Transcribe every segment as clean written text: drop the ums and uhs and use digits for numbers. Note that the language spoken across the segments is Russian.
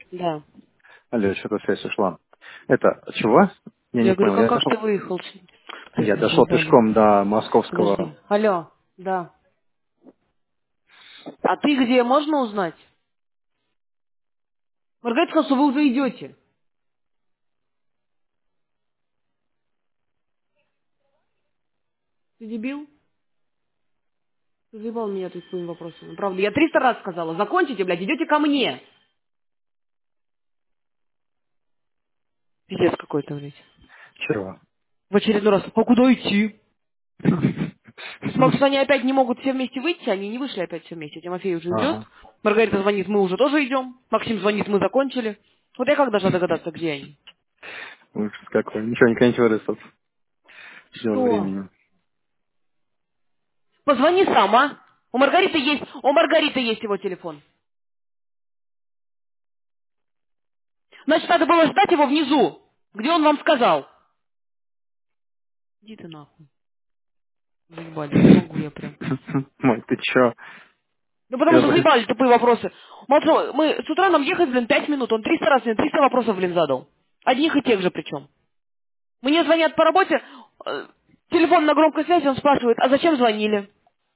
Да. Алло, что-то связь ушла. Это, чего? Я не Я говорю, понял. как ты выехал? Я Блин, дошел заебали. пешком до московского. Подожди. Алло. Да. А ты где, можно узнать? Маргарита сказала, что вы уже идете. Ты дебил? Ты заебал меня тут своим вопросом. Ну, правда, я 300 раз сказала, закончите, блядь, идете ко мне. Пиздец какой-то, блядь. Чего? В очередной раз, а куда идти? Потому что они опять не могут все вместе выйти, они не вышли опять все вместе. Тимофей уже идет, Ага. Маргарита звонит, мы уже тоже идем. Максим звонит, мы закончили. Вот я как должна догадаться, где они? Ужас какой. Ничего, никогда не вырастут. Дело Что? времени. Позвони сам, а? У Маргариты есть его телефон. Значит, надо было ждать его внизу, где он вам сказал. Иди ты нахуй. Заебали, не могу я прям. Мой, ты чё? Ну потому Я что бы- заебали тупые вопросы. Молчу, мы с утра нам ехать, блин, 5 минут. Он 300 раз мне 300 вопросов, блин, задал. Одних и тех же причем. Мне звонят по работе, телефон на громкой связи, он спрашивает, а зачем звонили?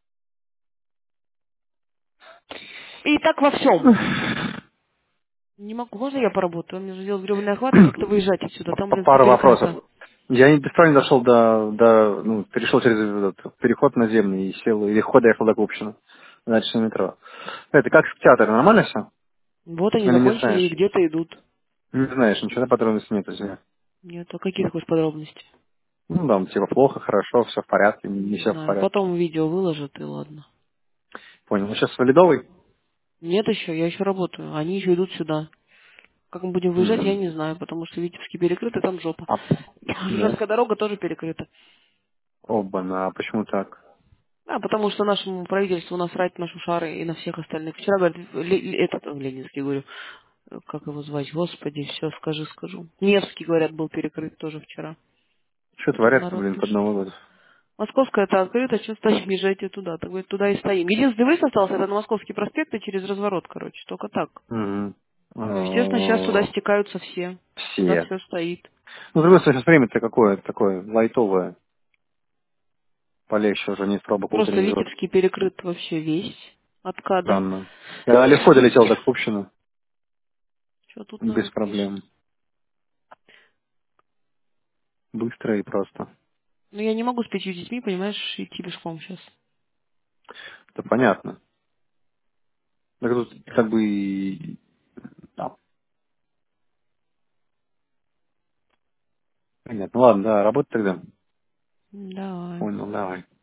И так во всем. Не могу, можно я поработаю? Он мне же делал гребаные охваты, как-то выезжать отсюда. Там, блин, все Пару вопросов. перекрыто. Я не правильно дошел ну, перешел через этот переход наземный и сел, или ход доехал до Купчино. Дальше на метро. Это как в театре, нормально все? Вот они Или не закончили и знаешь? где-то идут. Не знаешь, ничего на подробности нет, извини. Нет, а какие ты хочешь подробности? Ну, да, типа плохо, хорошо, все в порядке, не Не все в знаю. порядке. Потом видео выложат, и ладно. Понял. Ну, сейчас валидовый? Нет еще, я еще работаю. Они еще идут сюда. Как мы будем выезжать, я М. не знаю, потому что Витебский перекрыт, и там жопа. А, да. Жесткая дорога тоже перекрыта. Оба, а почему так? А, потому что нашему правительству насрать на шушары и на всех остальных. Вчера, говорит, этот, Ленинский, говорю, как его звать, господи, все, скажу. Невский, говорят, был перекрыт тоже вчера. Что А тут творят-то, народ блин, под пишет. Новый год? Московская это открыто, что стоим, езжайте туда. Так говорит, туда и стоим. Единственный выезд остался, это на Московский проспект и через разворот, короче, только так. Мгм. Ну, естественно, сейчас туда О, стекаются все. Туда все. все стоит. Ну, с другой стороны, сейчас время-то какое такое лайтовое. Полегче уже, нет пробок Просто утренних. Витебский перекрыт вообще весь от КАДа. Странно. Я легко долетел до Купчино. Что тут Без народ пишет? проблем. Быстро и просто. Ну, я не могу с 5 детьми, понимаешь, идти пешком сейчас. Это понятно. Так тут как бы да, понятно. Ну ладно, да, работай тогда. Давай. Понял, давай.